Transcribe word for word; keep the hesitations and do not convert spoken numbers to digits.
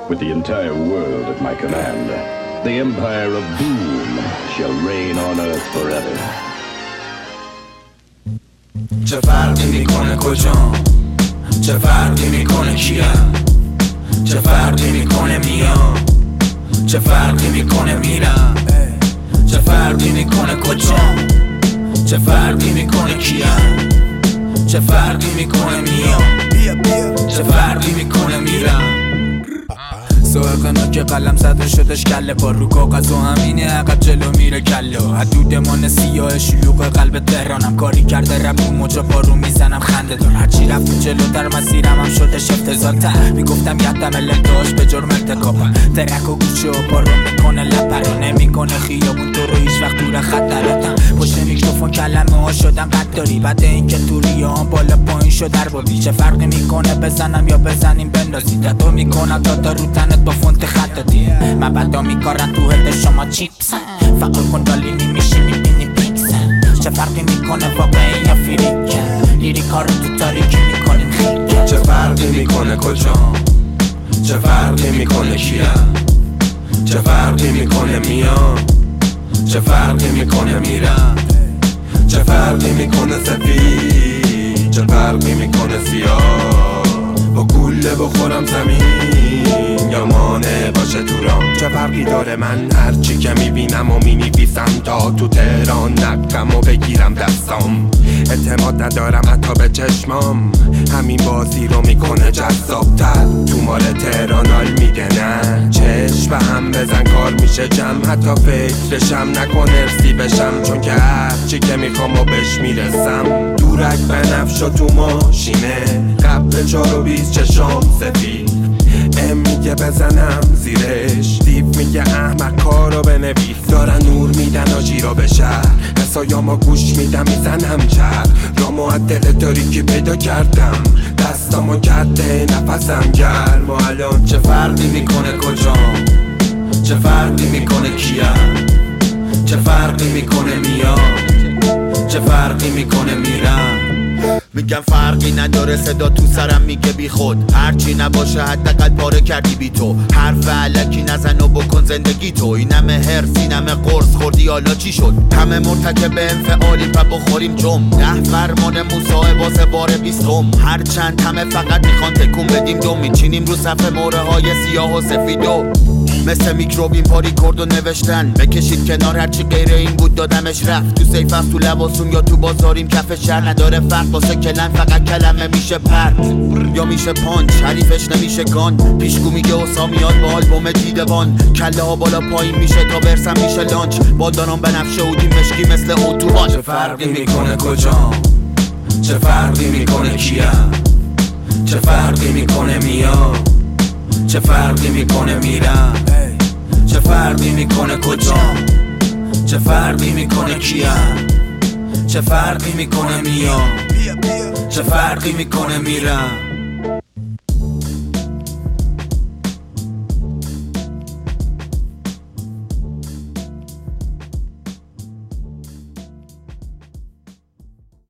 With the entire world at my command, the empire of doom shall reign on earth forever. چه فرقی میکنه کجام، چه فرقی میکنه کیم، چه فرقی میکنه میام، چه فرقی میکنه میرم، چه فرقی میکنه کجام، چه فرقی میکنه کیم، چه فرقی میکنه میام، چه فرقی میکنه میرم. سوهقنا که قلم زده شدش کله پا رو کاغذ و همینه عقب جلو میره کلا. حدودمان سیاه شلوغ قلب تهرانم، کاری کرده رب رو مجا پارو میزنم خنده دار. هرچی رفت جلوتر مسیرم هم شدش افتضال ته، میگفتم یدم لداش به جرم ارتکابم. ترک و گوشه و پارو میکنه لپرا، نمیکنه خیابون تو رو هیچ وقت دور خطراتم. پشت میکروفون کلمه ها شدن قداری، بعد اینکه تو ریام بالا پایین شد در بابی. چه فرقی میکنه بزنم یا بزنیم بندازی، دادا میکنم دادا رو تنت با فونت خط دادی. من بدا میکارن تو هد شما چیپسن، فقط کن دالینی میشی میبینی پیکسن. چه فرقی میکنه واقعی یا فریکن، لیریکا رو تو تاریکی میکنیم خیکن. چه فرقی میکنه کجام، چه فرقی میکنه کیم، چه فرقی میکنه میام، چه فرقی میکنه میرم، چه فرقی میکنه سفید، چه فرقی میکنه سیاه. با گوله بخورم زمین یا مانه باشه تو رام. چه فرقی داره من هرچی که میبینم و مینویسم، تا تو تهران نقم و بگیرم دستام. اعتماد ندارم حتی به چشمام، همین بازی رو میکنه جذابتر. تو مال تهران حال میده نه، چشم به هم بزن کار میشه جمع. حتی فکرشم نکن ارسی بشم، چون که هرچی که میخوام و بهش میرسم. دورک بنفش و تو ماشینه قبل چار و بیست چشام سفید. ام میگه بزنم زیرش، دیو میگه احمق کارو بنویس. دارن نور میدن آجی رو به شهر، حسایاما گوش میدم میزنم چر. یا معدل تاریکی پیدا کردم، دستامو کرده نفسم گرم. و الان چه فرقی میکنه کجام، چه فرقی میکنه کیم، چه فرقی میکنه میام، چه فرقی میکنه میرم. میگم فرقی نداره صدا تو سرم میگه بی خود، هرچی نباشه حداقل پاره کردی بی تو. حرف علکی نزن و بکن زندگی تو، این همه هرس این همه قرص خوردی حالا چی شد؟ همه مرتکب انفعالیم و بخوریم جم. ده فرمان موسی واسه بار بیستم، هر چند همه فقط میخوان تکون بدیم دو. میچینیم رو صفحه موره های سیاه و سفیدو، مثل میکروب این پاری کرد و نوشتن. بکشید کنار هرچی غیر این بود دادمش رفت. تو سیف است تو لباسون یا تو بازاریم کف شهر، نداره فرق واسه کلن فقط کلمه میشه پرت یا میشه پانچ، حریفش نمیشه گان. پیشگو میگه اسامیان با آلبوم دیدبان، کله ها بالا پایین میشه تا برسم میشه لانچ. بالداران بنفشه اودیم مشکی مثل اتوبان. چه فرقی میکنه کجام، چه فرقی میکنه کیم، چه فرقی میکنه میام، چه فرقی میکنه میرم، چه فرقی میکنه کجام، چه فرقی میکنه کیم، چه فرقی میکنه میام، چه فرقی میکنه میرم.